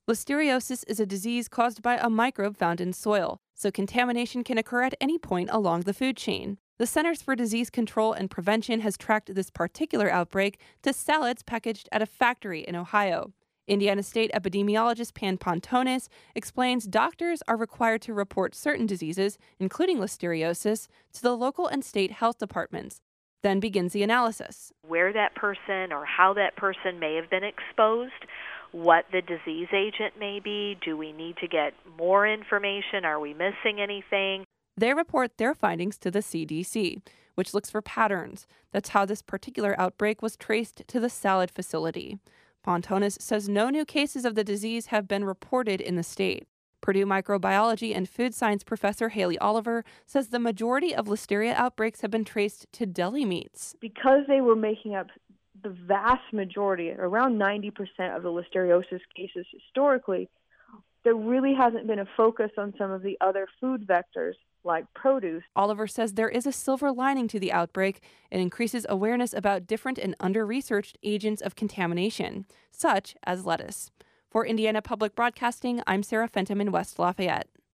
Listeriosis is a disease caused by a microbe found in soil, so contamination can occur at any point along the food chain. The Centers for Disease Control and Prevention has tracked this particular outbreak to salads packaged at a factory in Ohio. Indiana State epidemiologist Pan Pontonis explains doctors are required to report certain diseases, including listeriosis, to the local and state health departments. Then begins the analysis. Where that person or how that person may have been exposed, what the disease agent may be, do we need to get more information, are we missing anything? They report their findings to the CDC, which looks for patterns. That's how this particular outbreak was traced to the salad facility. Pontonis says no new cases of the disease have been reported in the state. Purdue microbiology and food science professor Haley Oliver says the majority of listeria outbreaks have been traced to deli meats. Because they were making up the vast majority, around 90% of the listeriosis cases historically, there really hasn't been a focus on some of the other food vectors like produce. Oliver says there is a silver lining to the outbreak. It increases awareness about different and under-researched agents of contamination, such as lettuce. For Indiana Public Broadcasting, I'm Sarah Fenton in West Lafayette.